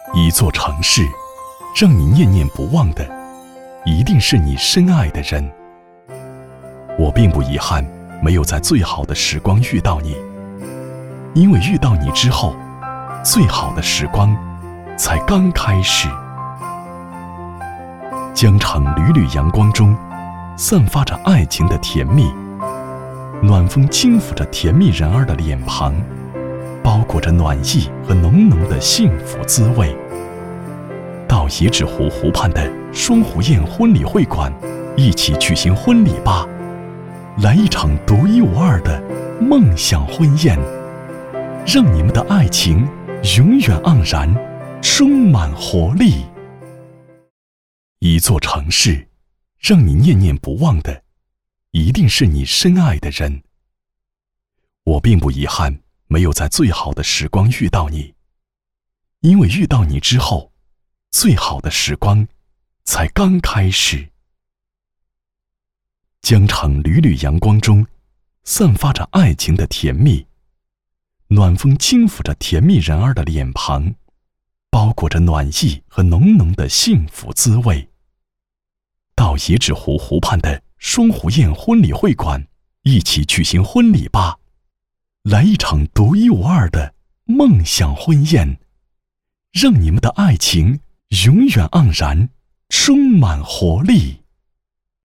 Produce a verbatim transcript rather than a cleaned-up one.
一座城市，让你念念不忘的，一定是你深爱的人。我并不遗憾没有在最好的时光遇到你，因为遇到你之后，最好的时光才刚开始。江城缕缕阳光中，散发着爱情的甜蜜，暖风轻抚着甜蜜人儿的脸庞，包裹着暖意和浓浓的幸福滋味。到野纸湖湖畔的双湖宴婚礼会馆，一起举行婚礼吧，来一场独一无二的梦想婚宴，让你们的爱情永远盎然，充满活力。一座城市，让你念念不忘的，一定是你深爱的人。我并不遗憾没有在最好的时光遇到你，因为遇到你之后，最好的时光才刚开始。江城缕缕阳光中，散发着爱情的甜蜜，暖风轻抚着甜蜜人儿的脸庞，包裹着暖意和浓浓的幸福滋味。到野纸湖湖畔的双湖宴婚礼会馆，一起举行婚礼吧，来一场独一无二的梦想婚宴，让你们的爱情永远盎然，充满活力。